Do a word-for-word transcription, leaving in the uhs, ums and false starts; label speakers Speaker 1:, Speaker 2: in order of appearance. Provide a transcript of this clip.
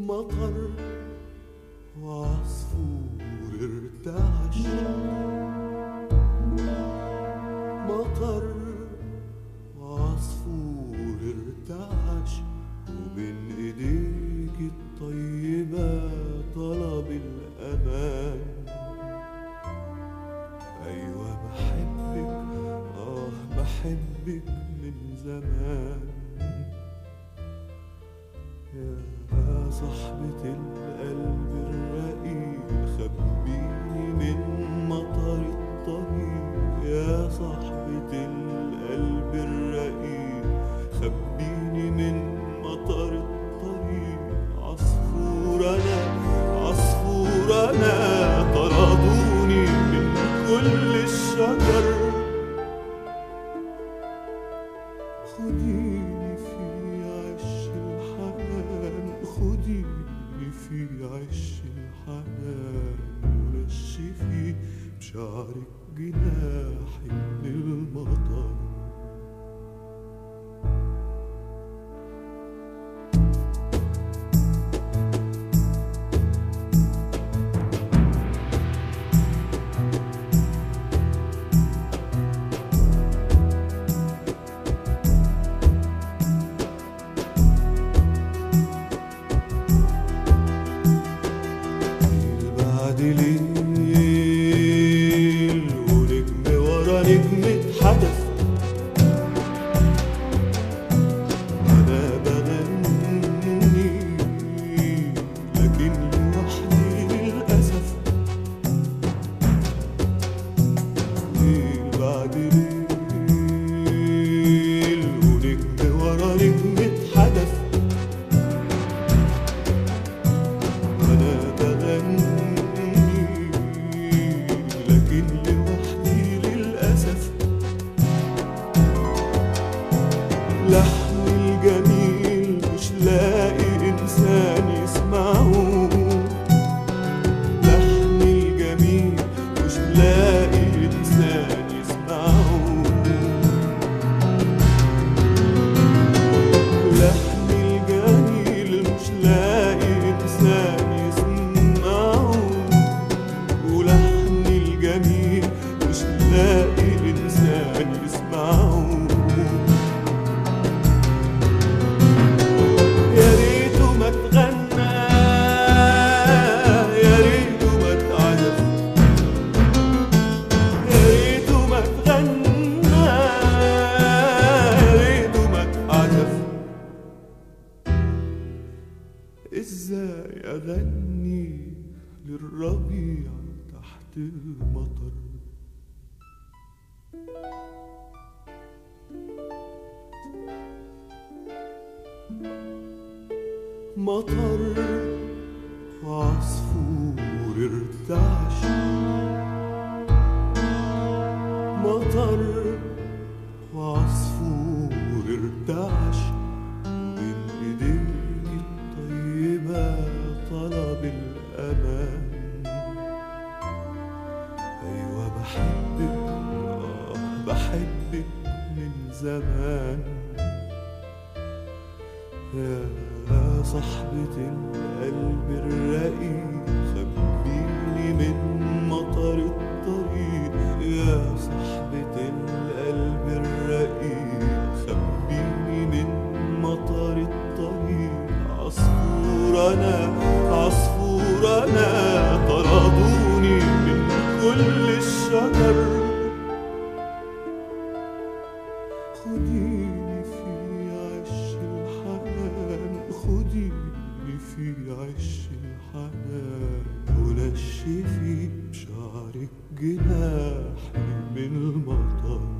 Speaker 1: مطر وعصفور ارتعش، مطر وعصفور ارتعش، وبين ايديك الطيبة طلب الأمان. أيوة بحبك، آه بحبك من زمان. يا صاحبة القلب الرقيق خبيني من مطر الطريق. يا صاحبة القلب الرقيق خبيني من مطر الطريق. عصفور أنا عصفور أنا طردوني من كل الشجر. خديني في عش الحنان، خديني في عش الحنان، ونشفي بشعرك جناحي من المطر. ليل ونجم ورا نجم حدث، أنا بغني لكن لوحدي للأسف. ليل بعد ليل ونجم ورا نجم حدث، أنا بغني لكن لوحدي للأسف. لحني الجميل مش لاقي إنسان يسمعه، لحني الجميل مش لاقي إنسان يسمعه. لحني الجميل مش لاقي إنسان يسمعه، ولحني الجميل مش لاقي إنسان يسمعه. يا ريته ما اتغنى، يا ريته ما اتعزف، يا ريته ما اتغنى، يا ريته ما اتعزف. ازاي اغني للربيع تحت المطر؟ مطر وعصفور ارتعش، مطر وعصفور ارتعش، بين ايديك الطيبة طلب الأمان. أيوة بحبك، آه بحبك من زمان. يا صاحبة القلب الرقيق خبيني من مطر الطريق. يا صاحبة القلب الرقيق خبيني من مطر الطريق. عصفور أنا عصفور أنا طردوني من كل الشجر. خديني في عش الحنان، خديني في عش الحنان، ونشفي بشعرك جناحي من المطر.